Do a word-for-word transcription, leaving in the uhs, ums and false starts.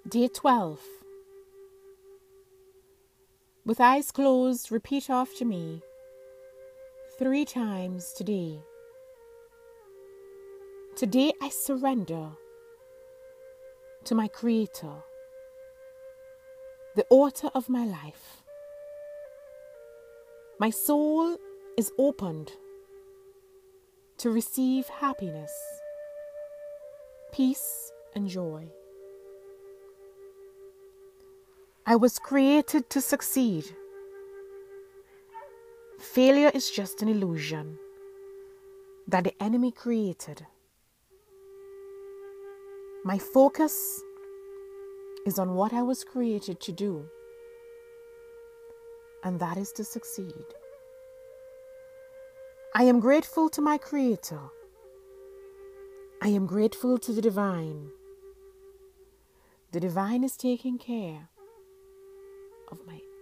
Day twelve. With eyes closed, repeat after me three times today. Today I surrender to my Creator, the author of my life. My soul is opened to receive happiness, peace, and joy. I was created to succeed. Failure is just an illusion that the enemy created. My focus is on what I was created to do, and that is to succeed. I am grateful to my Creator. I am grateful to the Divine. The Divine is taking care of my